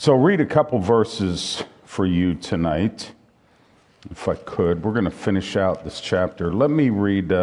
So I'll read a couple verses for you tonight, if I could. We're going to finish out this chapter. Let me read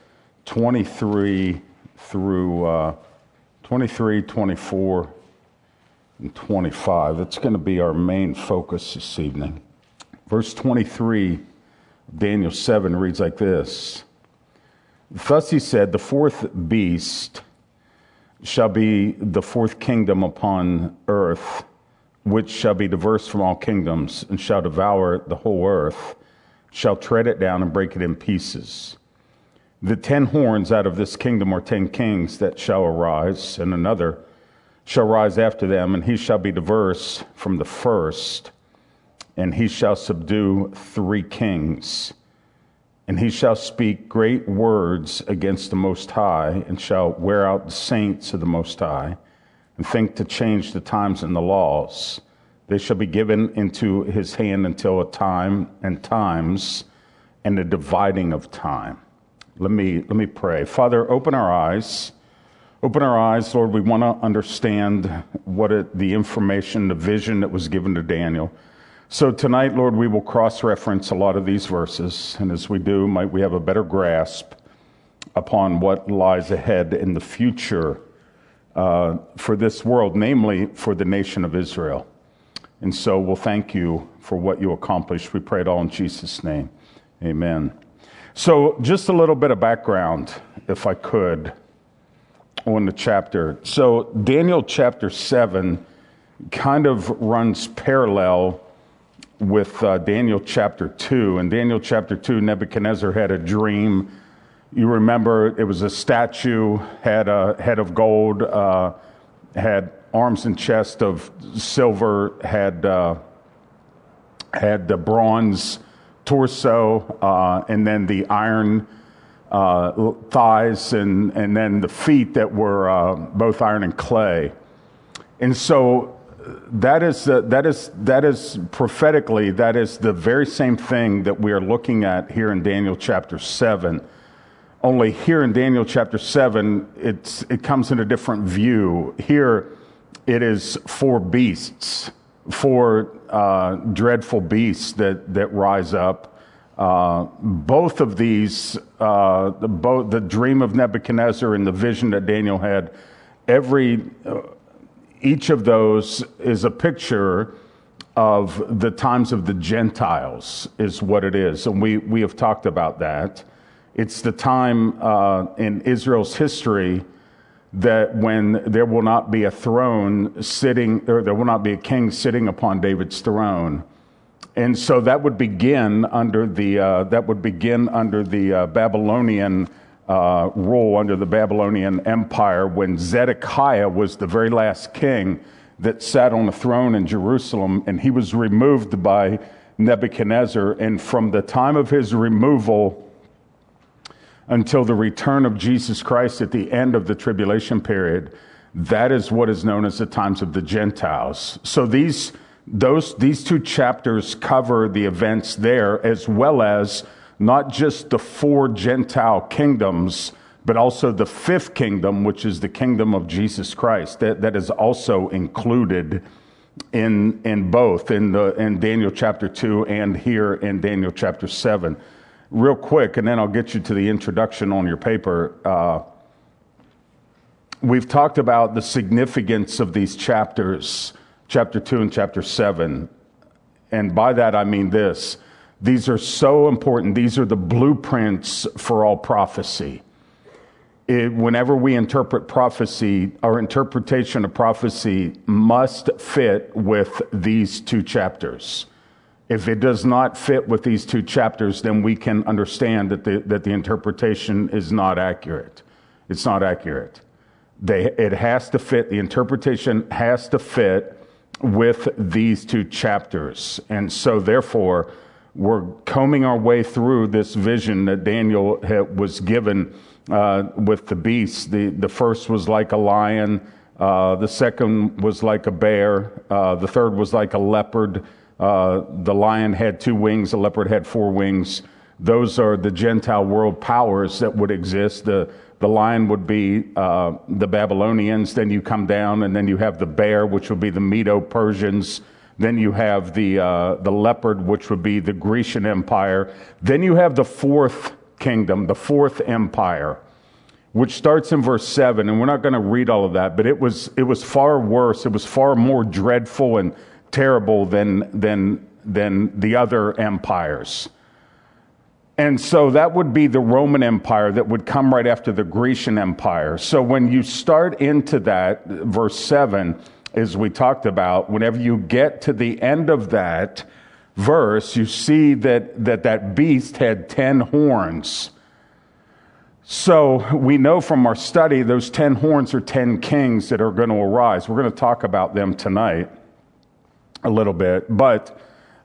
23 through 23, 24, and 25. It's going to be our main focus this evening. Verse 23, Daniel 7 reads like this. Thus he said, the fourth beast shall be the fourth kingdom upon earth, which shall be diverse from all kingdoms, and shall devour the whole earth, shall tread it down and break it in pieces. The 10 horns out of this kingdom are 10 kings that shall arise, and another shall rise after them, and he shall be diverse from the first, and he shall subdue 3 kings. And he shall speak great words against the Most High, and shall wear out the saints of the Most High, and think to change the times and the laws. They shall be given into his hand until a time and times and a dividing of time. Let me pray. Father, open our eyes. Open our eyes, Lord. We want to understand the information, the vision that was given to Daniel. So tonight, Lord, we will cross-reference a lot of these verses. And as we do, might we have a better grasp upon what lies ahead in the future for this world, namely for the nation of Israel. And so we'll thank you for what you accomplished. We pray it all in Jesus' name. Amen. So just a little bit of background, if I could, on the chapter. So Daniel chapter 7 kind of runs parallel with Daniel chapter 2. In Daniel chapter 2, Nebuchadnezzar had a dream. You remember it was a statue, had a head of gold, had arms and chest of silver, had the bronze torso, and then the iron thighs, and then the feet that were both iron and clay. And so that is prophetically, that is the very same thing that we are looking at here in Daniel chapter 7. Only here in Daniel chapter 7, it comes in a different view. Here it is 4 beasts, 4 dreadful beasts that rise up. Both of these, the dream of Nebuchadnezzar and the vision that Daniel had, each of those is a picture of the times of the Gentiles, is what it is. And we have talked about that. It's the time in Israel's history that when there will not be a throne sitting, or there will not be a king sitting upon David's throne. And so that would begin under the Babylonian rule, under the Babylonian Empire, when Zedekiah was the very last king that sat on a throne in Jerusalem, and he was removed by Nebuchadnezzar. And from the time of his removal until the return of Jesus Christ at the end of the tribulation period, that is what is known as the times of the Gentiles. So these 2 chapters cover the events there, as well as not just the 4 Gentile kingdoms, but also the 5th kingdom, which is the kingdom of Jesus Christ. That is also included in both, in Daniel chapter 2 and here in Daniel chapter 7. Real quick, and then I'll get you to the introduction on your paper. We've talked about the significance of these chapters, chapter 2 and chapter 7. And by that I mean this. These are so important. These are the blueprints for all prophecy. Whenever we interpret prophecy, our interpretation of prophecy must fit with these 2 chapters. If it does not fit with these 2 chapters, then we can understand that the interpretation is not accurate. It's not accurate. It has to fit. The interpretation has to fit with these 2 chapters. And so therefore, we're combing our way through this vision that Daniel was given with the beasts. The first was like a lion. The second was like a bear. The third was like a leopard. The lion had 2 wings. The leopard had 4 wings. Those are the Gentile world powers that would exist. The lion would be the Babylonians. Then you come down, and then you have the bear, which would be the Medo-Persians. Then you have the leopard, which would be the Grecian Empire. Then you have the fourth kingdom, the fourth empire, which starts in verse 7. And we're not going to read all of that, but it was far worse. It was far more dreadful and terrible than the other empires. And so that would be the Roman Empire that would come right after the Grecian Empire. So when you start into that, verse 7, as we talked about, whenever you get to the end of that verse, you see that beast had 10 horns. So we know from our study, those 10 horns are 10 kings that are going to arise. We're going to talk about them tonight a little bit. But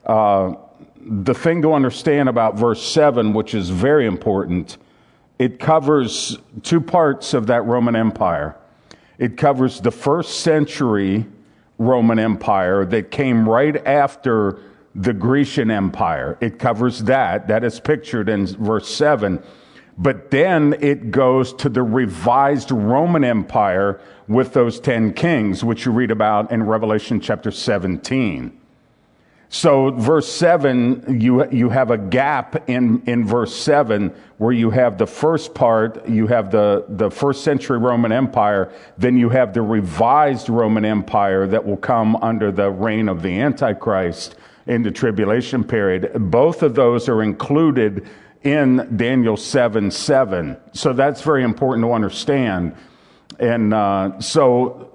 the thing to understand about verse 7, which is very important, it covers two parts of that Roman Empire. It covers the first century Roman Empire that came right after the Grecian Empire. It covers that. That is pictured in verse 7. But then it goes to the revised Roman Empire with those 10 kings, which you read about in Revelation chapter 17. So verse 7, you have a gap in verse 7 where you have the first part, you have the first century Roman Empire, then you have the revised Roman Empire that will come under the reign of the Antichrist in the tribulation period. Both of those are included in Daniel 7:7. So that's very important to understand. And so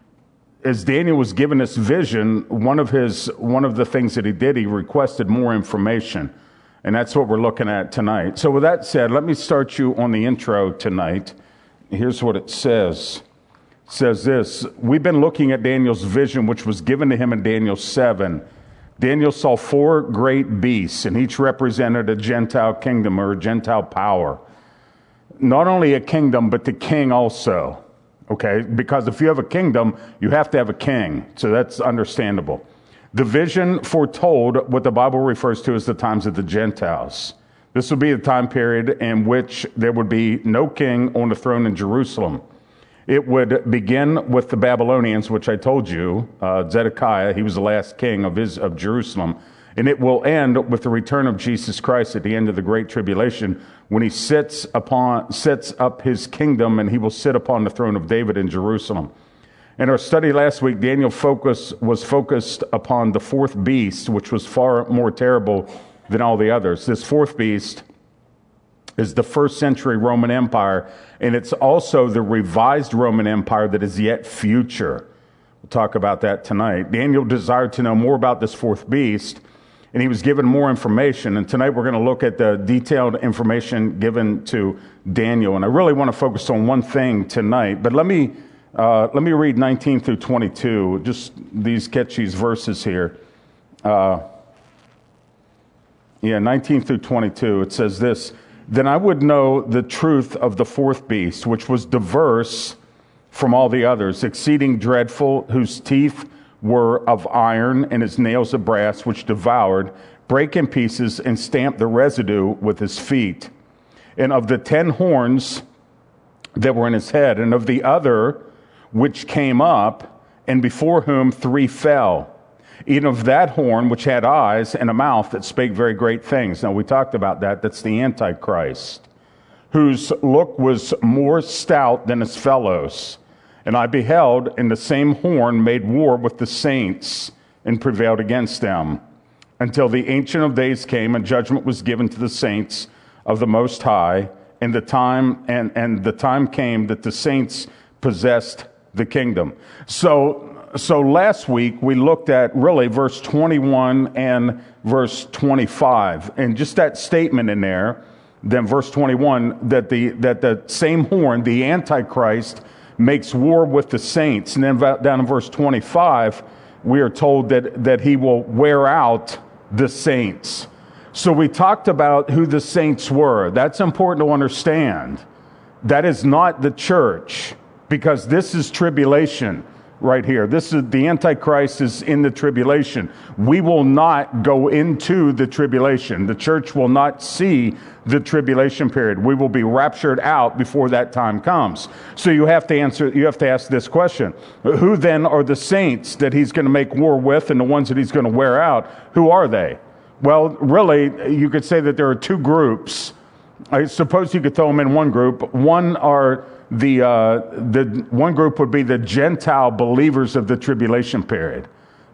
as Daniel was given this vision, one of the things that he did, he requested more information. And that's what we're looking at tonight. So with that said, let me start you on the intro tonight. Here's what it says. It says this: we've been looking at Daniel's vision, which was given to him in Daniel 7. Daniel saw 4 great beasts, and each represented a Gentile kingdom or a Gentile power. Not only a kingdom, but the king also. Okay, because if you have a kingdom, you have to have a king. So that's understandable. The vision foretold what the Bible refers to as the times of the Gentiles. This would be the time period in which there would be no king on the throne in Jerusalem. It would begin with the Babylonians, which I told you, Zedekiah, he was the last king of Jerusalem. And it will end with the return of Jesus Christ at the end of the Great Tribulation, when he sets up his kingdom, and he will sit upon the throne of David in Jerusalem. In our study last week, Daniel was focused upon the fourth beast, which was far more terrible than all the others. This fourth beast is the first century Roman Empire, and it's also the revised Roman Empire that is yet future. We'll talk about that tonight. Daniel desired to know more about this fourth beast, and he was given more information. And tonight we're going to look at the detailed information given to Daniel. And I really want to focus on one thing tonight. But let me read 19 through 22, just these catchy verses here. 19 through 22. It says this: then I would know the truth of the fourth beast, which was diverse from all the others, exceeding dreadful, whose teeth were of iron and his nails of brass, which devoured, brake in pieces, and stamped the residue with his feet. And of the 10 horns that were in his head, and of the other which came up, and before whom 3 fell. Even of that horn which had eyes and a mouth that spake very great things. Now we talked about that. That's the Antichrist, whose look was more stout than his fellows. And I beheld, and the same horn made war with the saints, and prevailed against them, until the Ancient of Days came, and judgment was given to the saints of the Most High, and the time came that the saints possessed the kingdom. So last week we looked at really verse 21 and verse 25, and just that statement in there. Then verse 21 that the same horn, the Antichrist, makes war with the saints. And then down in verse 25, we are told that he will wear out the saints. So we talked about who the saints were. That's important to understand. That is not the church, because this is tribulation. right here. This is the Antichrist is in the tribulation. We will not go into the tribulation. The church will not see the tribulation period. We will be raptured out before that time comes. So you have to ask this question. Who then are the saints that he's going to make war with, and the ones that he's going to wear out? Who are they? Well, really, you could say that there are two groups. I suppose you could throw them in one group. One are the one group would be the Gentile believers of the tribulation period.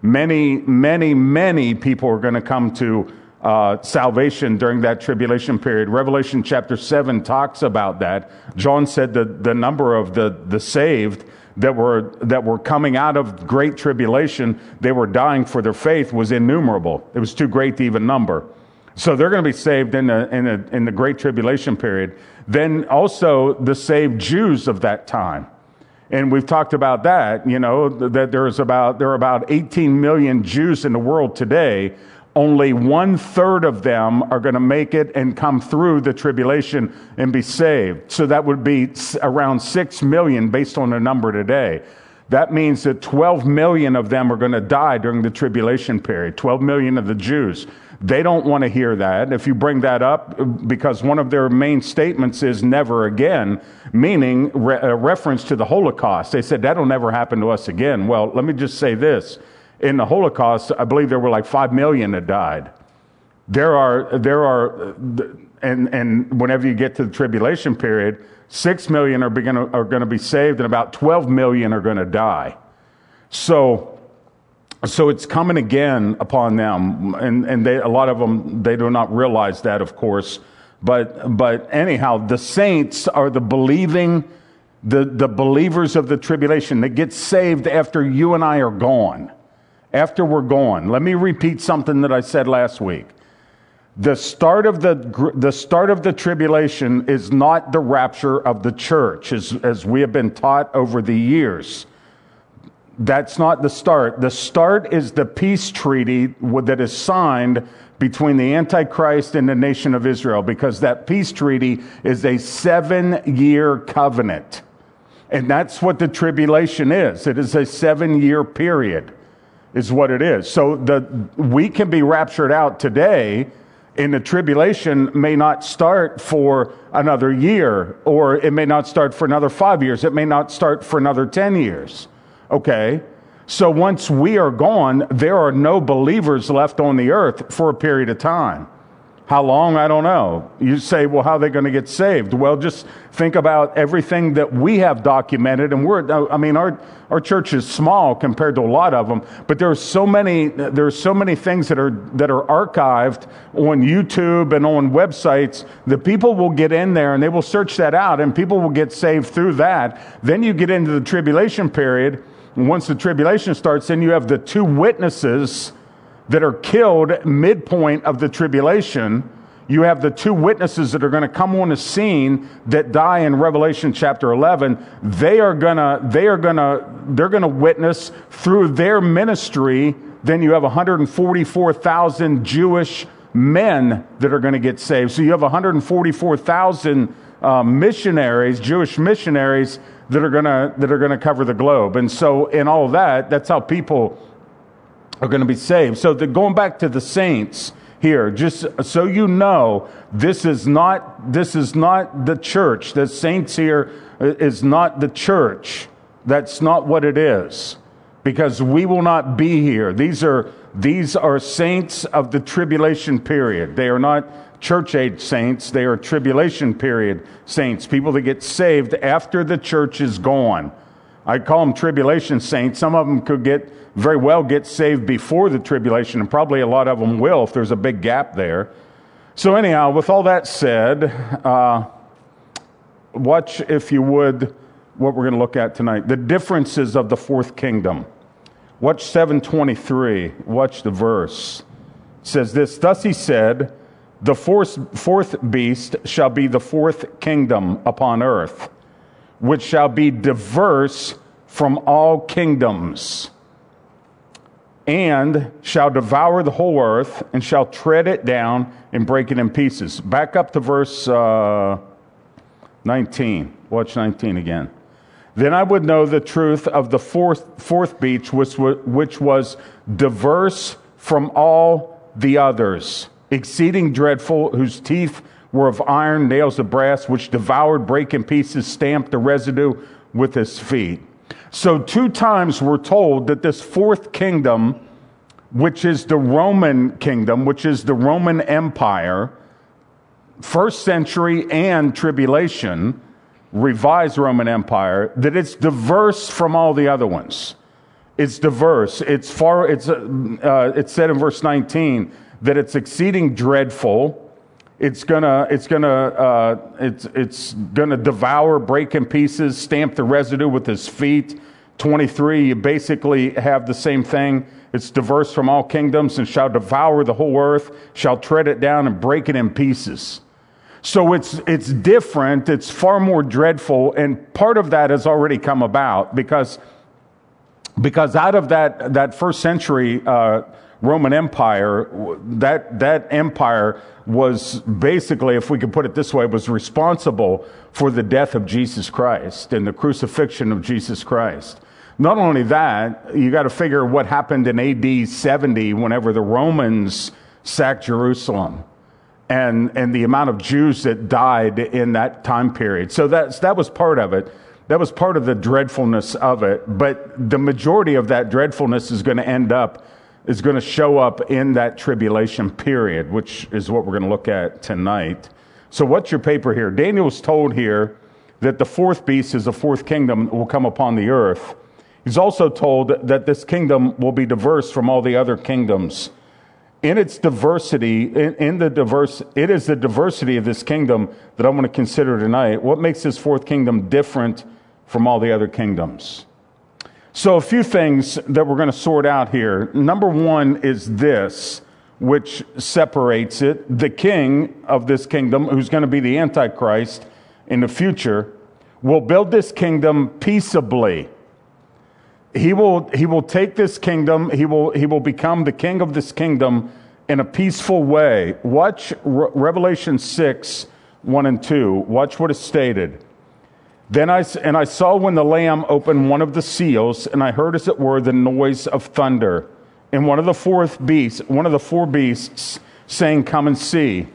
Many people are going to come to salvation during that tribulation period. Revelation chapter 7 talks about that. John said that the number of the saved that were coming out of great tribulation, they were dying for their faith, was innumerable. It was too great to even number. So they're going to be saved in the great tribulation period. Then also the saved Jews of that time. And we've talked about that, that there are about 18 million Jews in the world today. Only 1/3 of them are going to make it and come through the tribulation and be saved. So that would be around 6 million based on the number today. That means that 12 million of them are going to die during the tribulation period. 12 million of the Jews. They don't want to hear that. If you bring that up, because one of their main statements is never again, meaning a reference to the Holocaust. They said that'll never happen to us again. Well, let me just say this. In the Holocaust, I believe there were like 5 million that died. There are, and whenever you get to the tribulation period, 6 million are going to be saved, and about 12 million are going to die. So it's coming again upon them, and a lot of them, they do not realize that, of course. But anyhow, the saints are the believers of the tribulation that get saved after you and I are gone. After we're gone. Let me repeat something that I said last week. The start of the tribulation is not the rapture of the church, as we have been taught over the years. That's not the start. The start is the peace treaty that is signed between the Antichrist and the nation of Israel, because that peace treaty is a 7-year covenant. And that's what the tribulation is. It is a 7-year period, is what it is. So we can be raptured out today, and the tribulation may not start for another year, or it may not start for another 5 years. It may not start for another 10 years. Okay? So once we are gone, there are no believers left on the earth for a period of time. How long? I don't know. You say, well, how are they going to get saved? Well, just think about everything that we have documented. And our church is small compared to a lot of them, but there are so many things that are archived on YouTube and on websites that people will get in there and they will search that out, and people will get saved through that. Then you get into the tribulation period. And once the tribulation starts, then you have the 2 witnesses that are killed midpoint of the tribulation. You have the 2 witnesses that are going to come on the scene that die in Revelation chapter 11. They're going to witness through their ministry. Then you have 144,000 Jewish men that are going to get saved. So you have 144,000 missionaries, Jewish missionaries that are going to cover the globe. And so in all of that, that's how people are going to be saved. So going back to the saints here, just so you know, this is not the church. The saints here is not the church. That's not what it is, because we will not be here. These are saints of the tribulation period. They are not church age saints. They are tribulation period saints, people that get saved after the church is gone. I call them tribulation saints. Some of them could very well get saved before the tribulation, and probably a lot of them will if there's a big gap there. So anyhow, with all that said, watch, if you would, what we're going to look at tonight. The differences of the fourth kingdom. Watch 7:23. Watch the verse. It says this, "Thus he said, the fourth beast shall be the fourth kingdom upon earth, which shall be diverse from all kingdoms, and shall devour the whole earth, and shall tread it down and break it in pieces." Back up to verse 19. Watch 19 again. Then I would know the truth of the fourth beast, which was diverse from all the others, exceeding dreadful, whose teeth were of iron, nails of brass, which devoured, brake in pieces, stamped the residue with his feet. So 2 times we're told that this fourth kingdom, which is the Roman kingdom, which is the Roman Empire, first century and tribulation, revised Roman Empire, that it's diverse from all the other ones. It's diverse. It's said in verse 19 that it's exceeding dreadful. It's gonna devour, break in pieces, stamp the residue with his feet. 23, you basically have the same thing. It's diverse from all kingdoms and shall devour the whole earth, shall tread it down and break it in pieces. So it's different. It's far more dreadful, and part of that has already come about because out of that first century Roman Empire, that empire was basically, if we could put it this way, was responsible for the death of Jesus Christ and the crucifixion of Jesus Christ. Not only that, you got to figure what happened in AD 70 whenever the Romans sacked Jerusalem, and the amount of Jews that died in that time period. So that was part of it. That was part of the dreadfulness of it. But the majority of that dreadfulness is going to show up in that tribulation period, which is what we're going to look at tonight. So what's your paper here? Daniel was told here that the fourth beast is the fourth kingdom that will come upon the earth. He's also told that this kingdom will be diverse from all the other kingdoms. In its diversity, it is the diversity of this kingdom that I want to consider tonight. What makes this fourth kingdom different from all the other kingdoms? So a few things that we're going to sort out here. Number one is this, which separates it. The king of this kingdom, who's going to be the Antichrist in the future, will build this kingdom peaceably. He will take this kingdom, he will become the king of this kingdom in a peaceful way. Watch Revelation 6, 1 and 2. Watch what is stated. Then I saw when the Lamb opened one of the seals, and I heard as it were the noise of thunder. And one of the four beasts saying, "Come and see."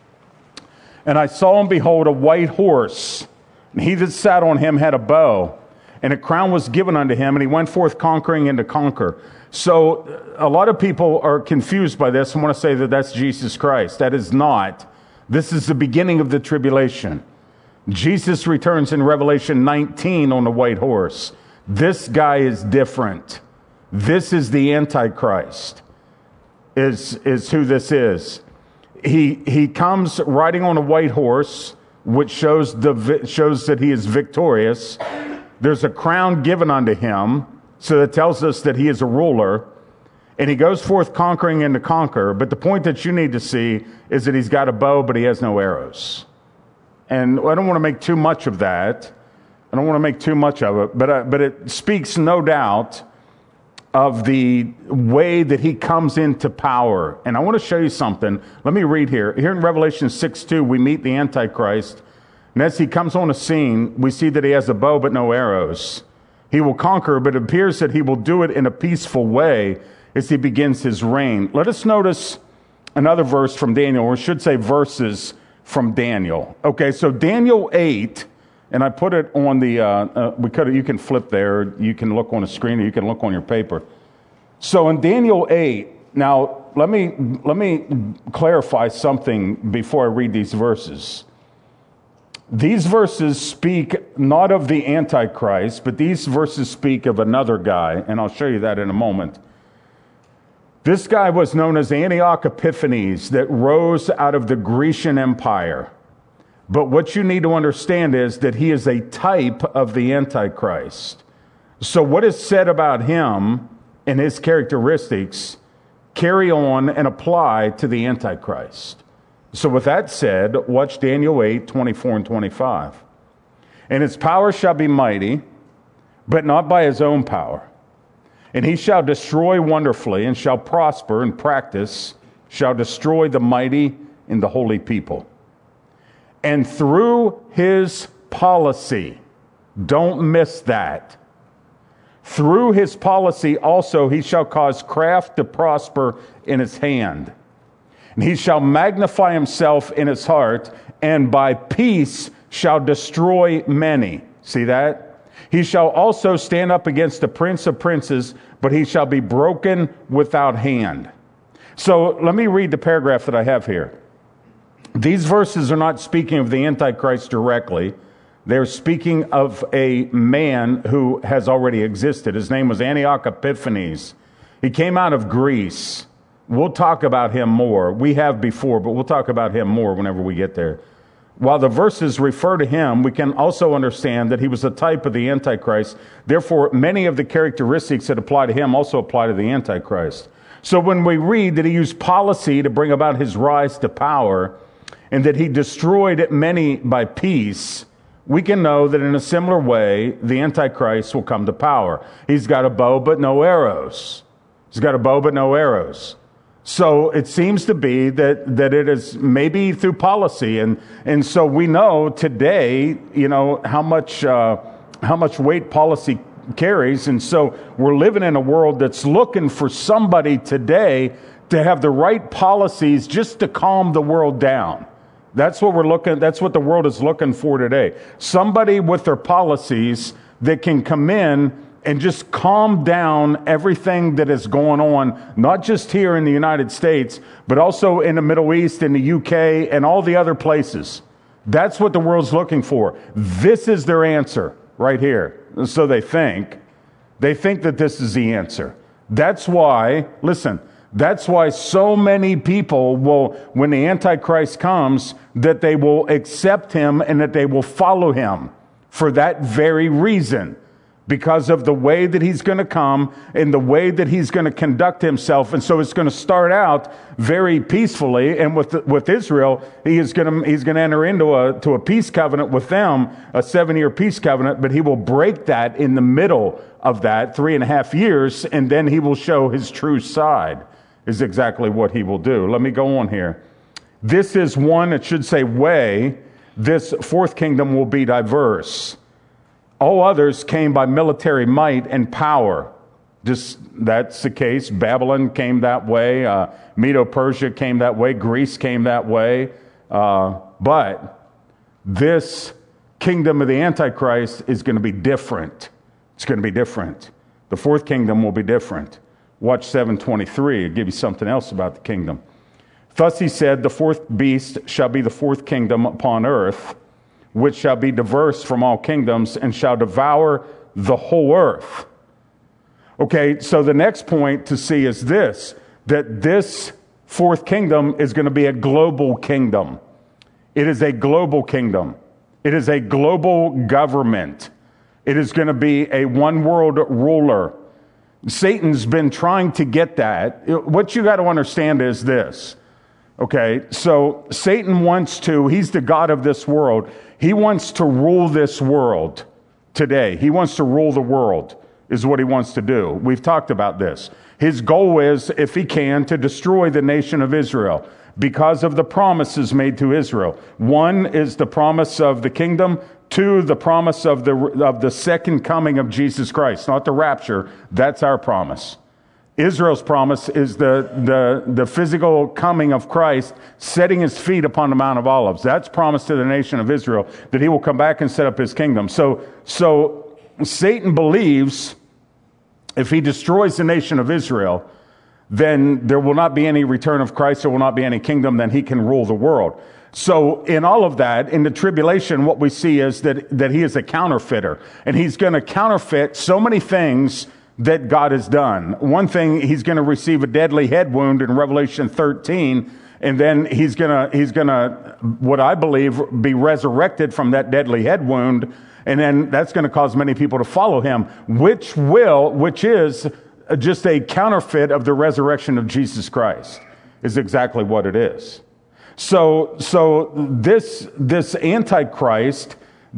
And I saw and behold a white horse, and he that sat on him had a bow, and a crown was given unto him, and he went forth conquering and to conquer. So a lot of people are confused by this and want to say that that's Jesus Christ. That is not. This is the beginning of the tribulation. Jesus returns in Revelation 19 on a white horse. This guy is different. This is the Antichrist, is who this is. He comes riding on a white horse, which shows that he is victorious. There's a crown given unto him, so that tells us that he is a ruler. And he goes forth conquering and to conquer. But the point that you need to see is that he's got a bow, but he has no arrows. And I don't want to make too much of that. I don't want to make too much of it. But it speaks no doubt of the way that he comes into power. And I want to show you something. Let me read here. Here in Revelation 6:2, we meet the Antichrist. And as he comes on the scene, we see that he has a bow but no arrows. He will conquer, but it appears that he will do it in a peaceful way as he begins his reign. Let us notice another verse from Daniel, or I should say verses from Daniel. Okay, so Daniel 8, and I put it on the, you can flip there, you can look on the screen, or you can look on your paper. So in Daniel 8, now let me clarify something before I read these verses. These verses speak not of the Antichrist, but these verses speak of another guy, and I'll show you that in a moment. This guy was known as Antioch Epiphanes, that rose out of the Grecian Empire. But what you need to understand is that he is a type of the Antichrist. So what is said about him and his characteristics carry on and apply to the Antichrist. So with that said, watch Daniel 8, 24 and 25. And his power shall be mighty, but not by his own power. And he shall destroy wonderfully, and shall prosper and practice, shall destroy the mighty and the holy people. And through his policy, Don't miss that. Through his policy also he shall cause craft to prosper in his hand. And he shall magnify himself in his heart, and by peace shall destroy many. See that? He shall also stand up against the prince of princes, but he shall be broken without hand. So let me read the paragraph that I have here. These verses are not speaking of the Antichrist directly. They're speaking of a man who has already existed. His name was Antioch Epiphanes. He came out of Greece. We'll talk about him more. We have before, but we'll talk about him more whenever we get there. While the verses refer to him, we can also understand that he was a type of the Antichrist. Therefore, many of the characteristics that apply to him also apply to the Antichrist. So when we read that he used policy to bring about his rise to power, and that he destroyed many by peace, we can know that in a similar way, the Antichrist will come to power. He's got a bow, but no arrows. He's got a bow, but no arrows. So it seems to be that it is maybe through policy. And so we know today, how much weight policy carries. And so we're living in a world that's looking for somebody today to have the right policies just to calm the world down. That's what the world is looking for today. Somebody with their policies that can come in and just calm down everything that is going on, not just here in the United States, but also in the Middle East, in the UK, and all the other places. That's what the world's looking for. This is their answer right here. So they think that this is the answer. That's why so many people will, when the Antichrist comes, that they will accept him and that they will follow him for that very reason. Because of the way that he's going to come and the way that he's going to conduct himself. And so it's going to start out very peacefully. And with Israel, he's going to enter into a peace covenant with them, a 7-year peace covenant, but he will break that in the middle of that 3.5 years. And then he will show his true side, is exactly what he will do. Let me go on here. This is one, it should say way. This fourth kingdom will be diverse. All others came by military might and power. That's the case. Babylon came that way. Medo-Persia came that way. Greece came that way. But this kingdom of the Antichrist is going to be different. It's going to be different. The fourth kingdom will be different. Watch 7:23. It'll give you something else about the kingdom. Thus he said, the fourth beast shall be the fourth kingdom upon earth, which shall be diverse from all kingdoms and shall devour the whole earth. Okay, so the next point to see is this, that this fourth kingdom is going to be a global kingdom. It is a global kingdom. It is a global government. It is going to be a one world ruler. Satan's been trying to get that. What you got to understand is this. Okay, so Satan he's the God of this world. He wants to rule this world today. He wants to rule the world, is what he wants to do. We've talked about this. His goal is, if he can, to destroy the nation of Israel because of the promises made to Israel. One is the promise of the kingdom. Two, the promise of the second coming of Jesus Christ, not the rapture. That's our promise. Israel's promise is the physical coming of Christ, setting his feet upon the Mount of Olives. That's promised to the nation of Israel, that he will come back and set up his kingdom. So Satan believes if he destroys the nation of Israel, then there will not be any return of Christ, there will not be any kingdom, then he can rule the world. So in all of that, in the tribulation, what we see is that he is a counterfeiter. And he's going to counterfeit so many things that God has done. One thing, he's going to receive a deadly head wound in Revelation 13, and then he's going to, what I believe, be resurrected from that deadly head wound, and then that's going to cause many people to follow him, which is just a counterfeit of the resurrection of Jesus Christ, is exactly what it is. So this Antichrist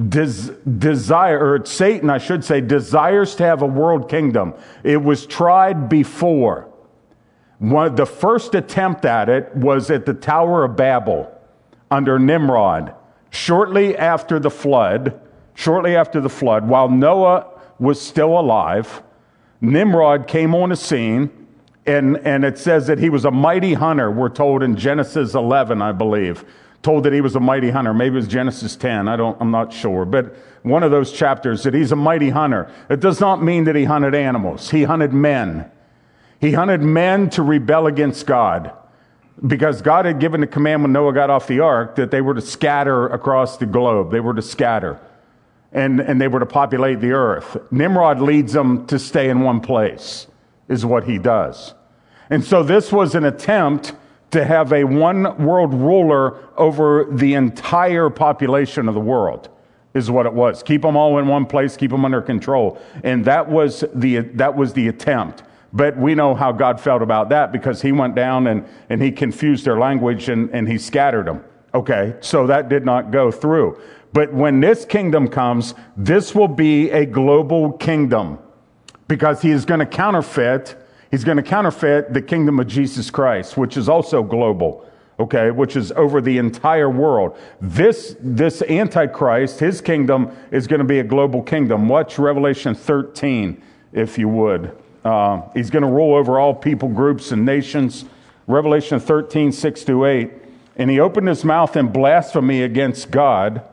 Satan, I should say, desires to have a world kingdom. It was tried before. The first attempt at it was at the Tower of Babel under Nimrod. Shortly after the flood, shortly after the flood, while Noah was still alive, Nimrod came on the scene, and it says that he was a mighty hunter. We're told in Genesis 11, I believe, told that he was a mighty hunter. Maybe it was Genesis 10. I'm not sure. But one of those chapters, that he's a mighty hunter. It does not mean that he hunted animals. He hunted men. He hunted men to rebel against God, because God had given the command when Noah got off the ark that they were to scatter across the globe. They were to scatter, and they were to populate the earth. Nimrod leads them to stay in one place, is what he does. And so this was an attempt to have a one world ruler over the entire population of the world, is what it was. Keep them all in one place, keep them under control. And that was the attempt. But we know how God felt about that, because he went down and he confused their language and he scattered them. Okay, so that did not go through. But when this kingdom comes, this will be a global kingdom, because he is going to counterfeit. He's going to counterfeit the kingdom of Jesus Christ, which is also global, okay, which is over the entire world. This Antichrist, his kingdom is going to be a global kingdom. Watch Revelation 13, if you would. He's going to rule over all people, groups, and nations. Revelation 13, 6-8. And he opened his mouth in blasphemy against God,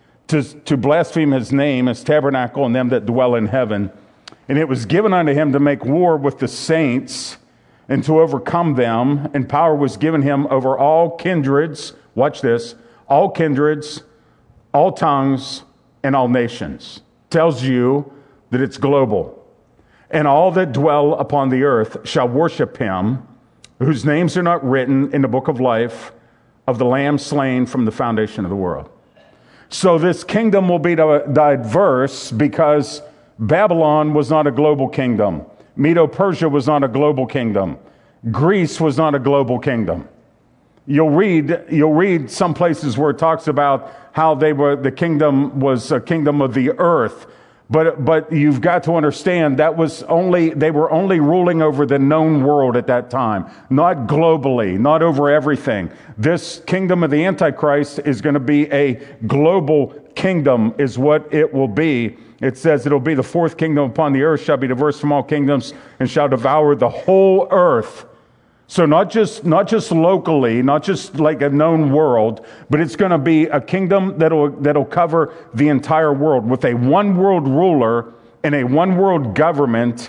to blaspheme his name, his tabernacle, and them that dwell in heaven. And it was given unto him to make war with the saints and to overcome them. And power was given him over all kindreds. Watch this. All kindreds, all tongues, and all nations. Tells you that it's global. And all that dwell upon the earth shall worship him, whose names are not written in the book of life of the Lamb slain from the foundation of the world. So this kingdom will be diverse, because Babylon was not a global kingdom. Medo-Persia was not a global kingdom. Greece was not a global kingdom. You'll read some places where it talks about how the kingdom was a kingdom of the earth. But you've got to understand they were only ruling over the known world at that time, not globally, not over everything. This kingdom of the Antichrist is going to be a global kingdom, is what it will be. It says it'll be the fourth kingdom upon the earth, shall be diverse from all kingdoms, and shall devour the whole earth. So not just locally, not just like a known world, but it's going to be a kingdom that'll cover the entire world, with a one world ruler and a one world government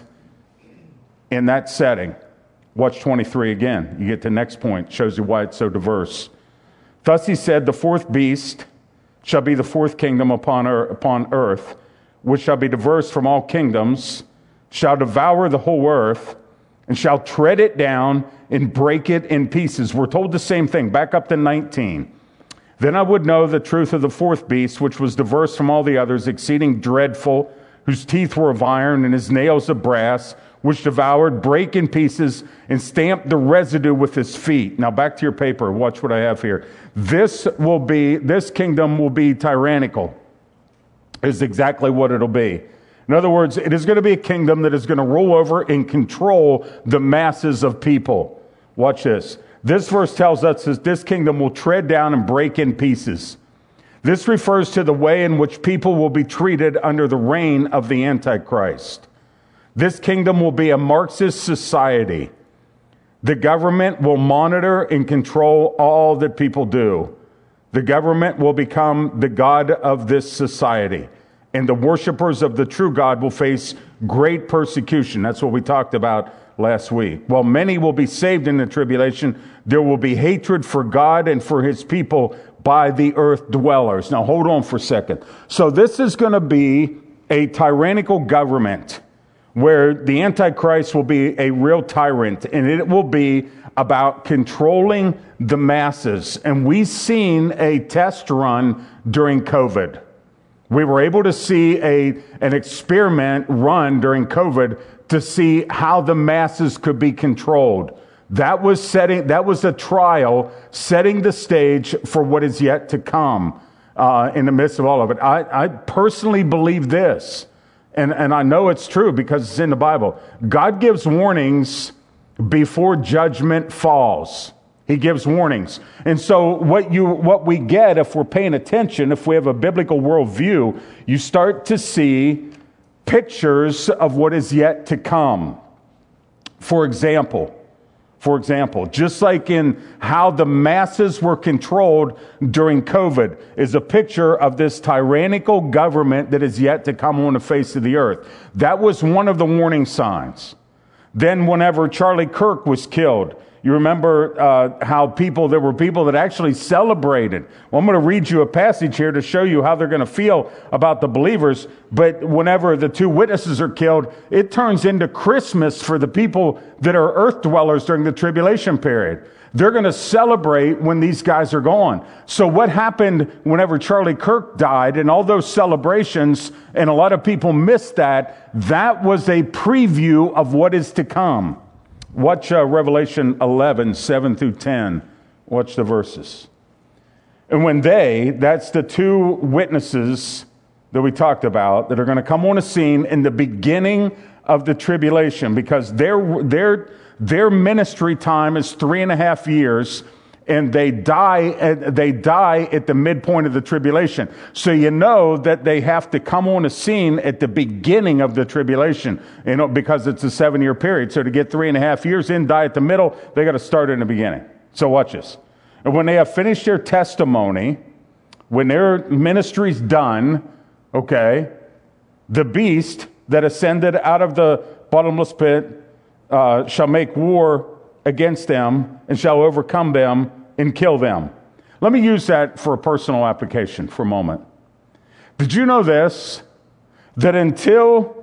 in that setting. Watch 23 again. You get to the next point. Shows you why it's so diverse. Thus he said, the fourth beast shall be the fourth kingdom upon earth, which shall be diverse from all kingdoms, shall devour the whole earth, and shall tread it down and break it in pieces. We're told the same thing. Back up to 19. Then I would know the truth of the fourth beast, which was diverse from all the others, exceeding dreadful, whose teeth were of iron and his nails of brass, which devoured, brake in pieces, and stamped the residue with his feet. Now back to your paper. Watch what I have here. This kingdom will be tyrannical, is exactly what it'll be. In other words, it is going to be a kingdom that is going to rule over and control the masses of people. Watch this. This verse tells us that this kingdom will tread down and break in pieces. This refers to the way in which people will be treated under the reign of the Antichrist. This kingdom will be a Marxist society. The government will monitor and control all that people do. The government will become the god of this society. And the worshipers of the true God will face great persecution. That's what we talked about last week. While many will be saved in the tribulation, there will be hatred for God and for his people by the earth dwellers. Now hold on for a second. So this is going to be a tyrannical government where the Antichrist will be a real tyrant, and it will be about controlling the masses. And we've seen a test run during COVID. We were able to see an experiment run during COVID to see how the masses could be controlled. That was a trial setting the stage for what is yet to come in the midst of all of it. I personally believe this, and I know it's true because it's in the Bible. God gives warnings before judgment falls. He gives warnings. And so what we get, if we're paying attention, if we have a biblical worldview, you start to see pictures of what is yet to come. For example, just like in how the masses were controlled during COVID is a picture of this tyrannical government that is yet to come on the face of the earth. That was one of the warning signs. Then whenever Charlie Kirk was killed, you remember how there were people that actually celebrated. Well, I'm going to read you a passage here to show you how they're going to feel about the believers. But whenever the two witnesses are killed, it turns into Christmas for the people that are earth dwellers during the tribulation period. They're going to celebrate when these guys are gone. So what happened whenever Charlie Kirk died and all those celebrations, and a lot of people missed that, that was a preview of what is to come. Watch Revelation 11, 7 through 10. Watch the verses. And when that's the two witnesses that we talked about, that are going to come on a scene in the beginning of the tribulation, because their ministry time is 3.5 years, and they die at the midpoint of the tribulation. So you know that they have to come on a scene at the beginning of the tribulation, because it's a 7-year period. So to get 3.5 years in, die at the middle, they got to start in the beginning. So watch this. And when they have finished their testimony, when their ministry's done, okay, the beast that ascended out of the bottomless pit shall make war against them and shall overcome them and kill them. Let me use that for a personal application for a moment. Did you know this? That until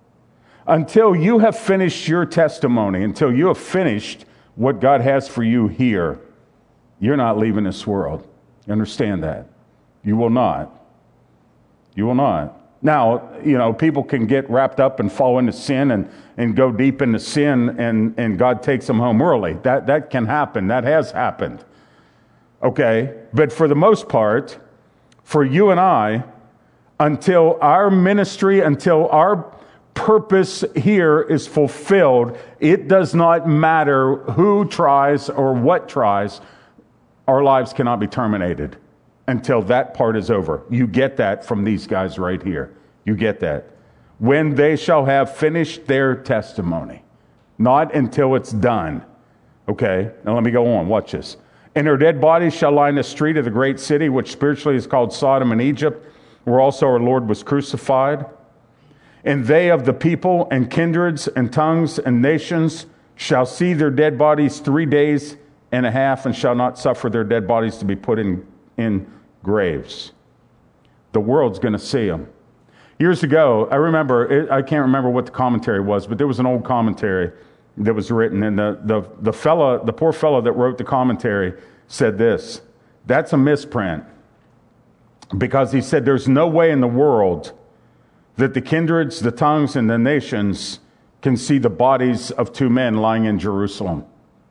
you have finished your testimony, until you have finished what God has for you here, you're not leaving this world. You understand that? You will not. You will not. Now, people can get wrapped up and fall into sin and go deep into sin, and God takes them home early. That can happen. That has happened. Okay? But for the most part, for you and I, until our ministry, until our purpose here is fulfilled, it does not matter who tries or what tries, our lives cannot be terminated until that part is over. You get that from these guys right here. You get that. When they shall have finished their testimony, not until it's done. Okay, now let me go on. Watch this. And their dead bodies shall lie in the street of the great city, which spiritually is called Sodom and Egypt, where also our Lord was crucified. And they of the people and kindreds and tongues and nations shall see their dead bodies 3 days and a half, and shall not suffer their dead bodies to be put in graves. The world's going to see them. Years ago, I can't remember what the commentary was, but there was an old commentary that was written, and the poor fellow that wrote the commentary said this: that's a misprint, because he said there's no way in the world that the kindreds, the tongues, and the nations can see the bodies of two men lying in Jerusalem.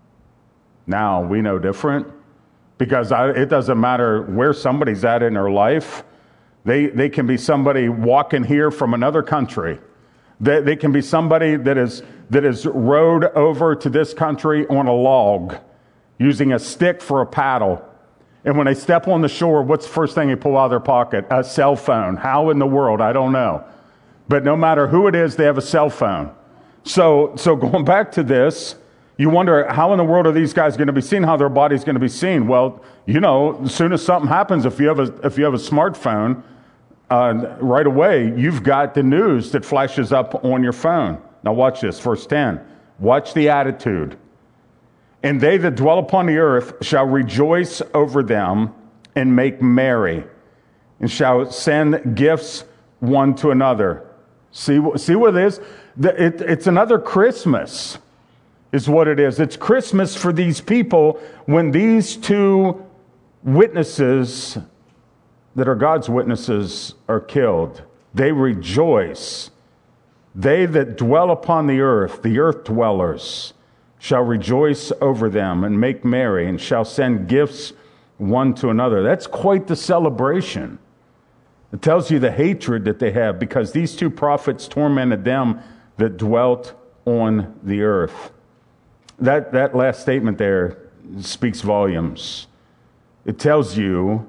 Now, we know different, because it doesn't matter where somebody's at in their life. They can be somebody walking here from another country. They can be somebody that is rowed over to this country on a log, using a stick for a paddle. And when they step on the shore, what's the first thing they pull out of their pocket? A cell phone. How in the world? I don't know. But no matter who it is, they have a cell phone. So going back to this, you wonder, how in the world are these guys going to be seen? How their body's going to be seen? Well, as soon as something happens, if you have a smartphone, right away, you've got the news that flashes up on your phone. Now watch this, verse 10. Watch the attitude. And they that dwell upon the earth shall rejoice over them and make merry, and shall send gifts one to another. See what it is? It's another Christmas, is what it is. It's Christmas for these people when these two witnesses that are God's witnesses are killed. They rejoice. They that dwell upon the earth dwellers, shall rejoice over them and make merry, and shall send gifts one to another. That's quite the celebration. It tells you the hatred that they have, because these two prophets tormented them that dwelt on the earth. That last statement there speaks volumes. It tells you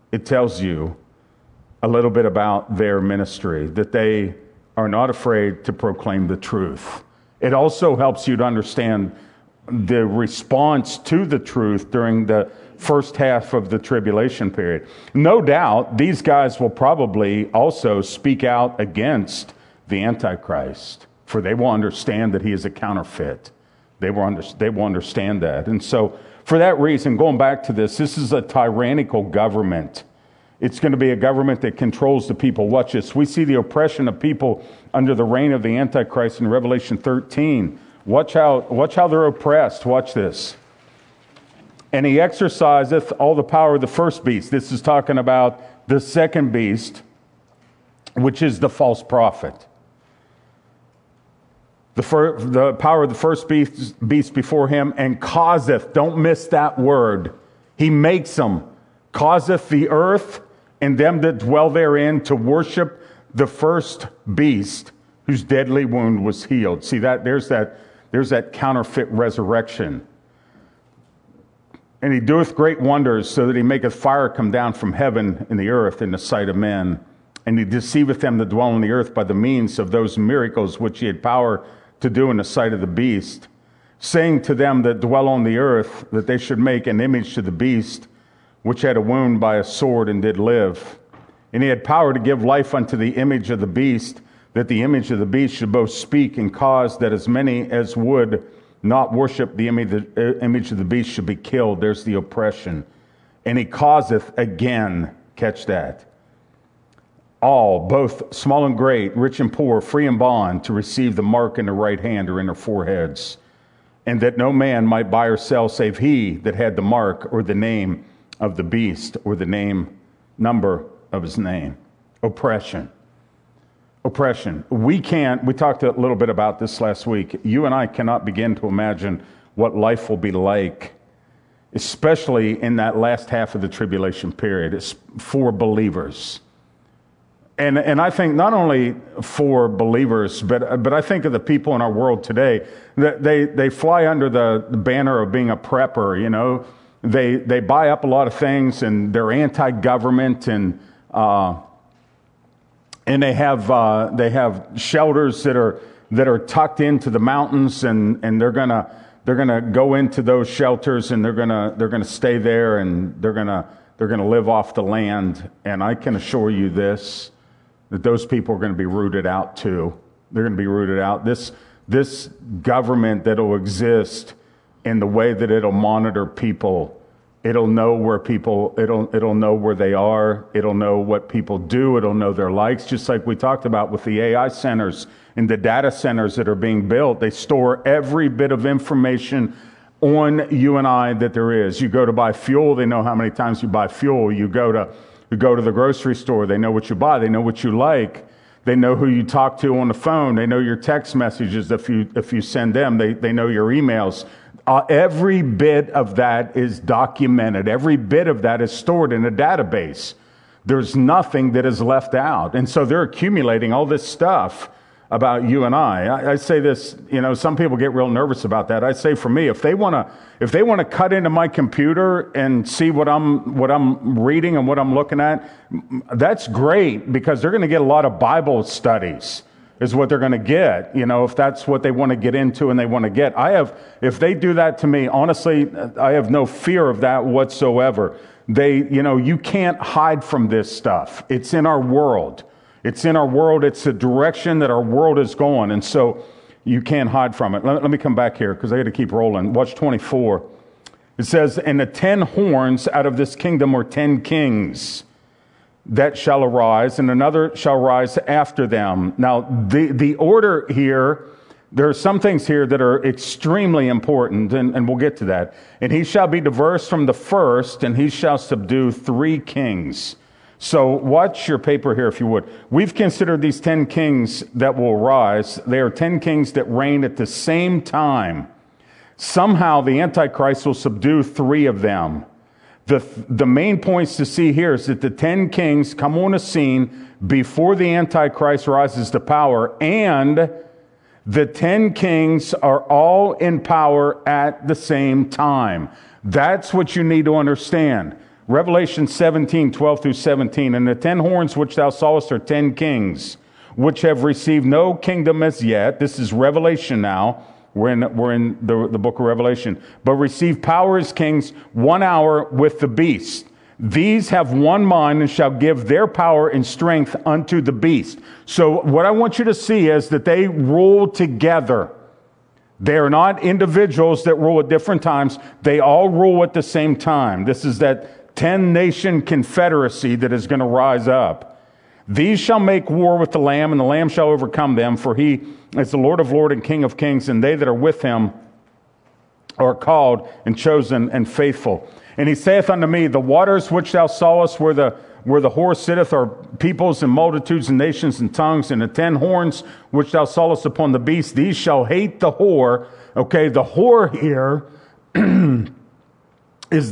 a little bit about their ministry, that they are not afraid to proclaim the truth. It also helps you to understand the response to the truth during the first half of the tribulation period. No doubt, these guys will probably also speak out against the Antichrist, for they will understand that he is a counterfeit. They will understand that. And so, for that reason, going back to this is a tyrannical government. It's going to be a government that controls the people. Watch this. We see the oppression of people under the reign of the Antichrist in Revelation 13. Watch how they're oppressed. Watch this. And he exerciseth all the power of the first beast. This is talking about the second beast, which is the false prophet. The power of the first beast before him, and causeth, don't miss that word, he makes them, causeth the earth and them that dwell therein to worship the first beast whose deadly wound was healed. See that there's that counterfeit resurrection. And he doeth great wonders, so that he maketh fire come down from heaven in the earth in the sight of men. And he deceiveth them that dwell on the earth by the means of those miracles which he had power to do in the sight of the beast, saying to them that dwell on the earth that they should make an image to the beast, which had a wound by a sword and did live. And he had power to give life unto the image of the beast, that the image of the beast should both speak and cause that as many as would not worship the image of the beast should be killed. There's the oppression. And he causeth again, catch that, all, both small and great, rich and poor, free and bond, to receive the mark in their right hand or in their foreheads, and that no man might buy or sell save he that had the mark or the name of the beast or the number of his name. Oppression. We talked a little bit about this last week. You and I cannot begin to imagine what life will be like, especially in that last half of the tribulation period. It's for believers. And I think not only for believers, but I think of the people in our world today that they fly under the banner of being a prepper. You know, they buy up a lot of things, and they're anti-government, and they have shelters that are tucked into the mountains, and they're gonna go into those shelters, and they're gonna stay there, and they're gonna live off the land. And I can assure you this, that those people are going to be rooted out too. They're going to be rooted out. This government that'll exist in the way that it'll monitor people, it'll know where it'll know where they are, it'll know what people do, it'll know their likes, just like we talked about with the AI centers and the data centers that are being built. They store every bit of information on you and I that there is. You go to buy fuel, they know how many times you buy fuel. You go to the grocery store, they know what you buy, they know what you like, they know who you talk to on the phone, they know your text messages if you send them, they know your emails. Every bit of that is documented. Every bit of that is stored in a database. There's nothing that is left out. And so they're accumulating all this stuff about you and I say this, you know, some people get real nervous about that. I say for me, if they want to cut into my computer and see what I'm reading and what I'm looking at, that's great, because they're going to get a lot of Bible studies is what they're going to get, you know, if that's what they want to get into and they want to get. If they do that to me, honestly, I have no fear of that whatsoever. You can't hide from this stuff. It's in our world. It's in our world. It's the direction that our world is going. And so you can't hide from it. Let me come back here because I got to keep rolling. Watch 24. It says, and the 10 horns out of this kingdom are 10 kings that shall arise, and another shall rise after them. Now, the order here, there are some things here that are extremely important, and we'll get to that. And he shall be diverse from the first, and he shall subdue 3 kings. So watch your paper here, if you would. We've considered these 10 kings that will rise. They are 10 kings that reign at the same time. Somehow the Antichrist will subdue 3 of them. The main points to see here is that the 10 kings come on the scene before the Antichrist rises to power, and The 10 kings are all in power at the same time. That's what you need to understand. Revelation 17, 12 through 17. And the 10 horns which thou sawest are 10 kings, which have received no kingdom as yet. This is Revelation now. We're in the book of Revelation. But receive power as kings 1 hour with the beast. These have one mind and shall give their power and strength unto the beast. So what I want you to see is that they rule together. They are not individuals that rule at different times. They all rule at the same time. This is that 10-nation confederacy that is going to rise up. These shall make war with the Lamb, and the Lamb shall overcome them, for he is the Lord of lords and King of kings, and they that are with him are called and chosen and faithful. And he saith unto me, the waters which thou sawest where the whore sitteth are peoples and multitudes and nations and tongues, and the 10 horns which thou sawest upon the beast, these shall hate the whore. Okay, the whore here is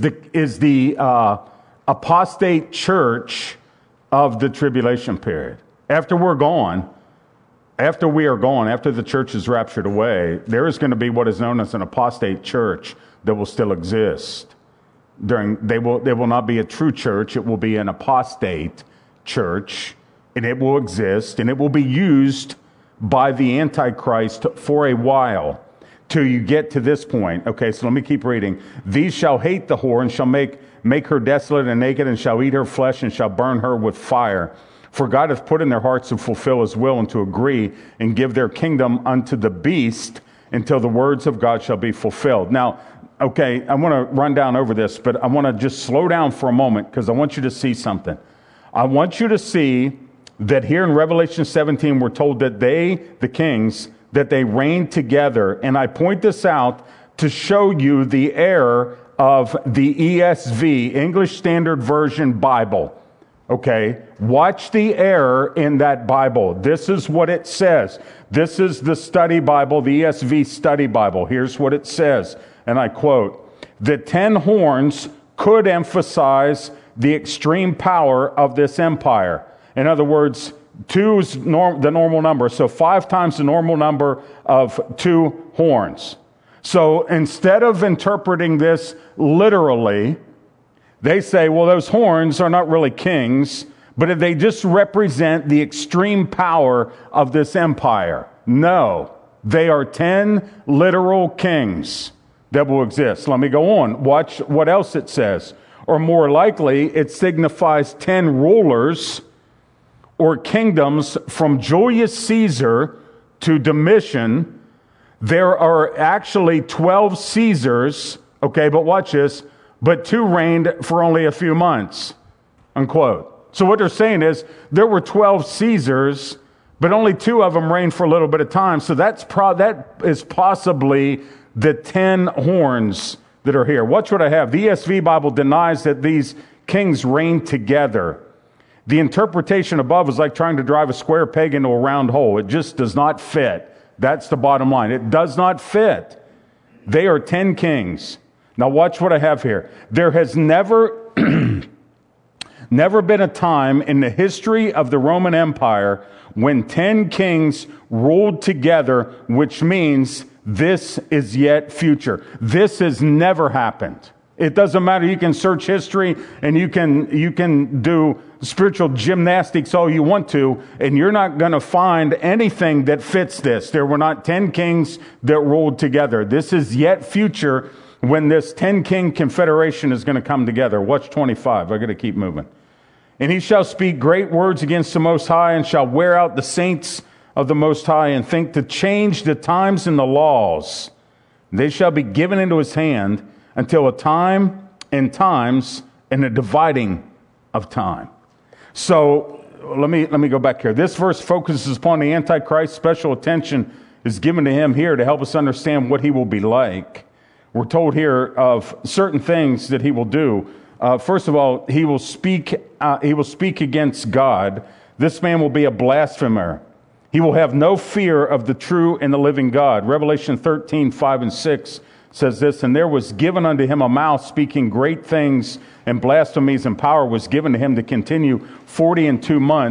the apostate church of the tribulation period. After we are gone, after the church is raptured away, there is going to be what is known as an apostate church that will still exist. They will not be a true church. It will be an apostate church, and it will exist, and it will be used by the Antichrist for a while till you get to this point. Okay, so let me keep reading. These shall hate the whore and shall make her desolate and naked, and shall eat her flesh and shall burn her with fire. For God hath put in their hearts to fulfill his will and to agree and give their kingdom unto the beast until the words of God shall be fulfilled. Now, okay, I want to run down over this, but I want to just slow down for a moment because I want you to see something. I want you to see that here in Revelation 17, we're told that they, the kings, that they reign together. And I point this out to show you the error of the ESV, English Standard Version Bible. Okay, watch the error in that Bible. This is what it says. This is the study Bible, the ESV study Bible. Here's what it says, and I quote, the 10 horns could emphasize the extreme power of this empire. In other words, 2 is the normal number, so 5 times the normal number of 2 horns. So instead of interpreting this literally, they say, well, those horns are not really kings, but they just represent the extreme power of this empire. No, they are 10 literal kings that will exist. Let me go on. Watch what else it says. Or more likely, it signifies 10 rulers or kingdoms from Julius Caesar to Domitian. There are actually 12 Caesars, okay, but watch this, but 2 reigned for only a few months, unquote. So what they're saying is there were 12 Caesars, but only 2 of them reigned for a little bit of time. So that is possibly the 10 horns that are here. Watch what I have. The ESV Bible denies that these kings reigned together. The interpretation above is like trying to drive a square peg into a round hole. It just does not fit. That's the bottom line. It does not fit. They are 10 kings. Now watch what I have here. There has never been a time in the history of the Roman Empire when 10 kings ruled together, which means this is yet future. This has never happened. It doesn't matter. You can search history and you can do spiritual gymnastics all you want to, and you're not going to find anything that fits this. There were not 10 kings that ruled together. This is yet future when this 10-king confederation is going to come together. Watch 25. I got to keep moving. And he shall speak great words against the Most High, and shall wear out the saints of the Most High, and think to change the times and the laws. They shall be given into his hand until a time and times and a dividing of time. So let me go back here. This verse focuses upon the Antichrist. Special attention is given to him here to help us understand what he will be like. We're told here of certain things that he will do. First of all, he will speak against God. This man will be a blasphemer. He will have no fear of the true and the living God. Revelation 13, 5 and 6 says this, and there was given unto him a mouth speaking great things, and blasphemies, and power was given to him to continue 42 months.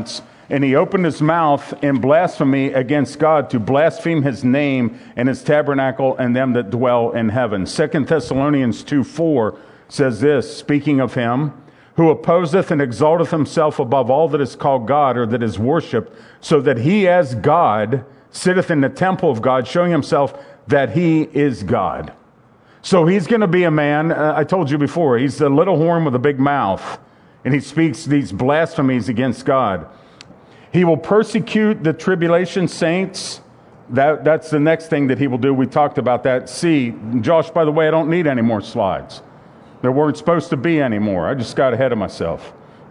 And he opened his mouth in blasphemy against God to blaspheme his name and his tabernacle and them that dwell in heaven. 2 Thessalonians 2:4 says this, speaking of him, who opposeth and exalteth himself above all that is called God or that is worshipped, so that he as God sitteth in the temple of God, showing himself that he is God. So he's going to be a man, I told you before, he's the little horn with a big mouth, and he speaks these blasphemies against God. He will persecute the tribulation saints. That's the next thing that he will do. We talked about that. See, Josh, by the way, I don't need any more slides. There weren't supposed to be any more. I just got ahead of myself.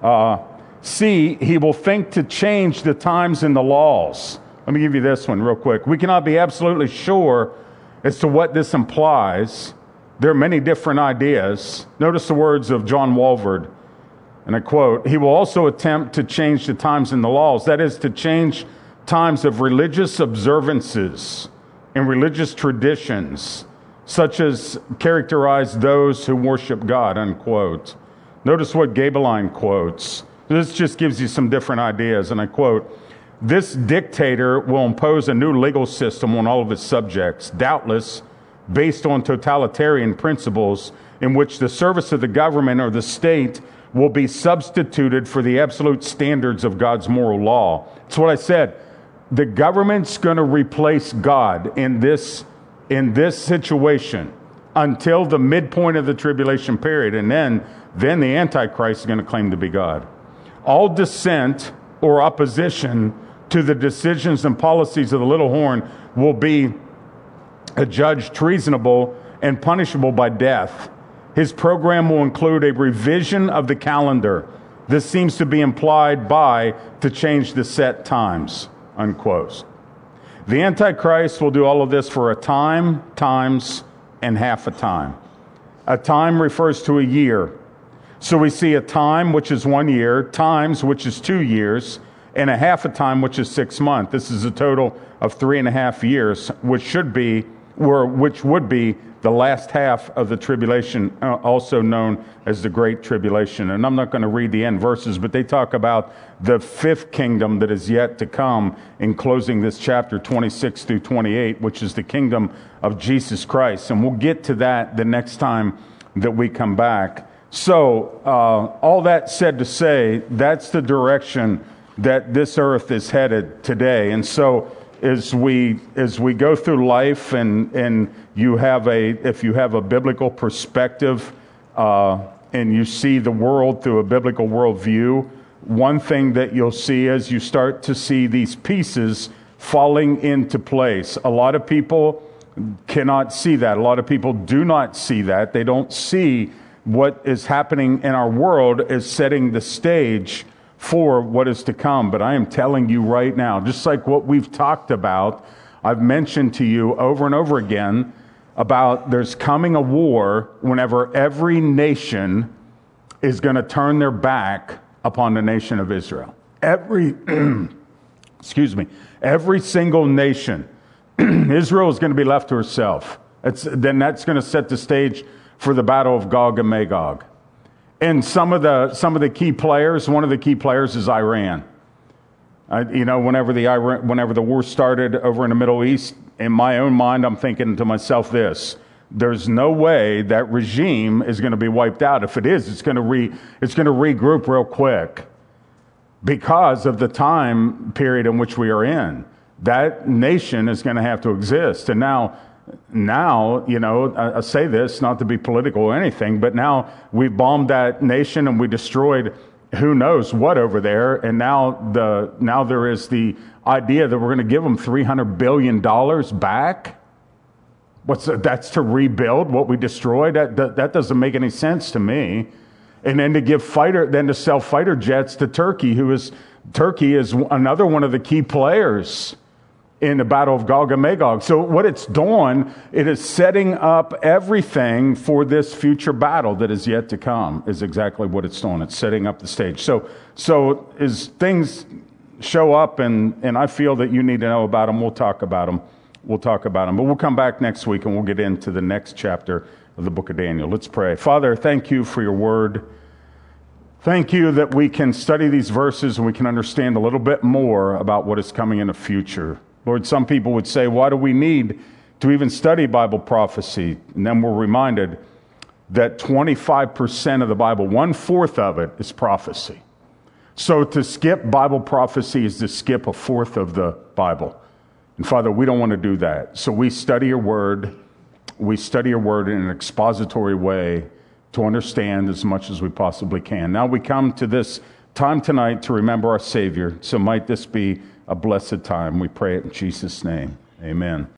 C, he will think to change the times and the laws. Let me give you this one real quick. We cannot be absolutely sure as to what this implies. There are many different ideas. Notice the words of John Walvoord, and I quote, he will also attempt to change the times and the laws. That is, to change times of religious observances and religious traditions, such as characterize those who worship God, unquote. Notice what Gabeline quotes. This just gives you some different ideas, and I quote, this dictator will impose a new legal system on all of his subjects, doubtless based on totalitarian principles in which the service of the government or the state will be substituted for the absolute standards of God's moral law. That's what I said. The government's going to replace God in this situation until the midpoint of the tribulation period, and then the Antichrist is going to claim to be God. All dissent or opposition to the decisions and policies of the little horn will be adjudged treasonable and punishable by death. His program will include a revision of the calendar. This seems to be implied by to change the set times, unquote. The Antichrist will do all of this for a time, times, and half a time. A time refers to a year. So we see a time, which is 1 year, times, which is 2 years, and a half a time, which is 6 months. This is a total of 3.5 years, which would be the last half of the tribulation, also known as the Great Tribulation. And I'm not going to read the end verses, but they talk about the fifth kingdom that is yet to come in closing this chapter 26 through 28, which is the kingdom of Jesus Christ. And we'll get to that the next time that we come back. So all that said to say, that's the direction that this earth is headed today. And so as we go through life, and if you have a biblical perspective, and you see the world through a biblical worldview, one thing that you'll see is you start to see these pieces falling into place. A lot of people cannot see that. A lot of people do not see that. They don't see what is happening in our world as setting the stage for what is to come. But I am telling you right now, just like what we've talked about, I've mentioned to you over and over again about there's coming a war whenever every nation is going to turn their back upon the nation of Israel. Every single nation. Israel is going to be left to herself. Then that's going to set the stage for the battle of Gog and Magog. And some of the key players, one of the key players is Iran. Whenever the war started over in the Middle East, in my own mind, I'm thinking to myself this: there's no way that regime is going to be wiped out. If it is, it's going to regroup real quick because of the time period in which we are in. That nation is going to have to exist. And now, I say this not to be political or anything, but now we bombed that nation and we destroyed who knows what over there, and now there is the idea that we're going to give them $300 billion back. That's to rebuild what we destroyed? That doesn't make any sense to me. And then to sell fighter jets to Turkey, Turkey is another one of the key players in the battle of Gog and Magog. So what it's doing, it is setting up everything for this future battle that is yet to come, is exactly what it's doing. It's setting up the stage. So as things show up and I feel that you need to know about them, we'll talk about them. But we'll come back next week and we'll get into the next chapter of the book of Daniel. Let's pray. Father, thank you for your word. Thank you that we can study these verses and we can understand a little bit more about what is coming in the future. Lord, some people would say, why do we need to even study Bible prophecy? And then we're reminded that 25% of the Bible, 1/4 of it, is prophecy. So to skip Bible prophecy is to skip 1/4 of the Bible. And Father, we don't want to do that. So we study your word. We study your word in an expository way to understand as much as we possibly can. Now we come to this time tonight to remember our Savior. So might this be a blessed time. We pray it in Jesus' name. Amen.